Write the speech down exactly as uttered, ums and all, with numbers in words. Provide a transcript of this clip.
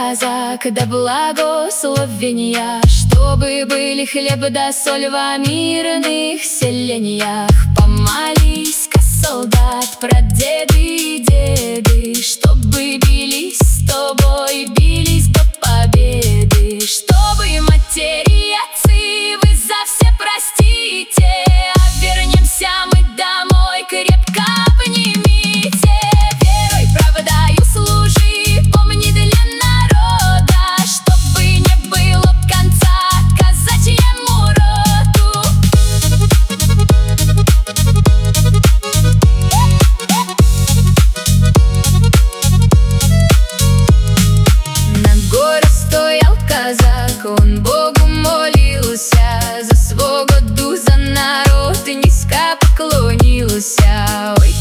казак, да благословения, чтобы были хлеб да соль во мирных селениях. Помолись-ка, солдат, прадеды и деды, чтобы бились с тобой, бились до победы, чтобы матери и отцы вы за все простите, а вернемся мы домой, крепко обнимите. Верой, правдою служи, помни для народа, чтобы не было конца казачьему роду. На горе стоял казак, он Богу молился, за свого ду, за народ низко поклонился. Ой,